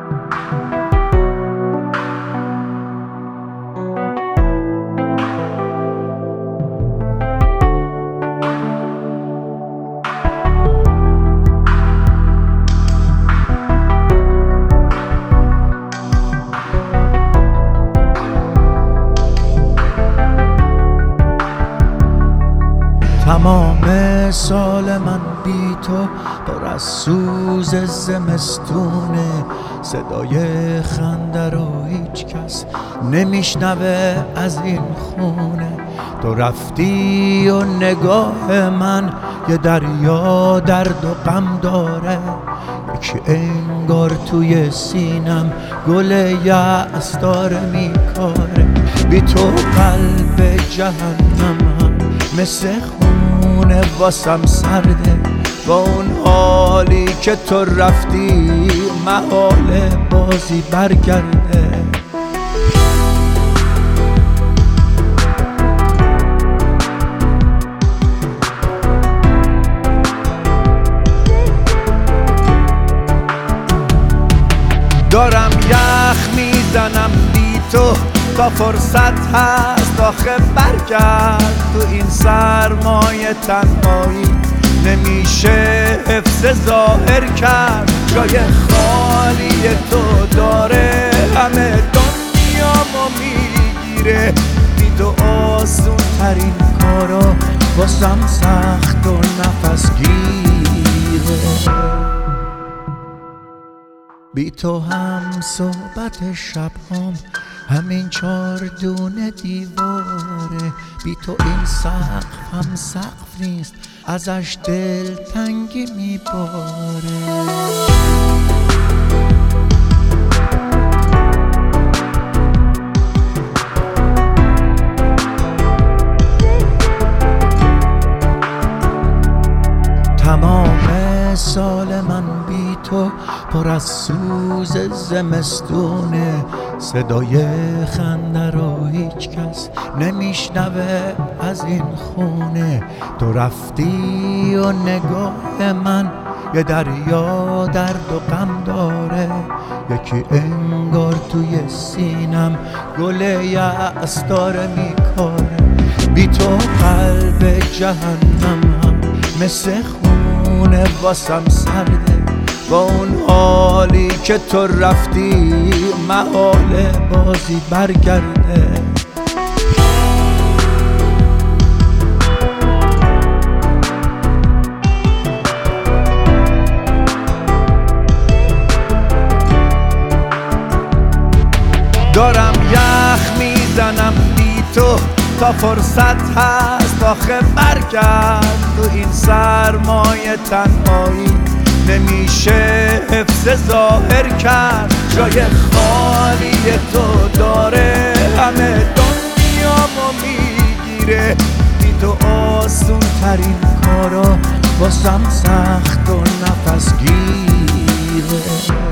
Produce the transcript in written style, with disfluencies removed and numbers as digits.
تمام سال من بی تو پر از سوز زمستونه، صدای خنده رو هیچ کس نمیشنوه از این خونه. تو رفتی و نگاه من یه دریا درد و غم داره، یکی انگار توی سینم گل یأس داره میکاره. بی تو قلب جهنمم مثل خونه واسم سرده، با اون حالی که تو رفتی محال بازی برگرده. دارم یخ میزنم بی تو تا فرصت هست آخه برگرد. تو این سرمایه تنهایی نمیشه حفظ ظاهر کرد. جای خالی تو داره همه دنیامو میگیره. بی تو آسون ترین کارا واسم سخت و نفس گیره. بی تو هم صحبت شبهام همین 4 دونه دیواره. بی تو این سقف هم سقف نیست، ازش دل تنگی میباره. تمام سال من بی تو پر از سوز زمستونه، صدای خنده رو هیچ کس نمیشنوه از این خونه. تو رفتی و نگاه من یه دریا درد و غم داره، یکی انگار توی سینم گل یأس داره میکاره. بی تو قلب جهنمم مثل خونه واسم سرده، با اون حالی که تو رفتی محال بازی برگرده. دارم یخ میزنم بی تو تا فرصت هست آخه برگرد. تو این سرمایه تنهایی نمیشه حفظ ظاهر کرد. جای خالی تو داره همه دنیامو میگیره. بی تو آسون ترین کارا واسم سخت و نفس گیره.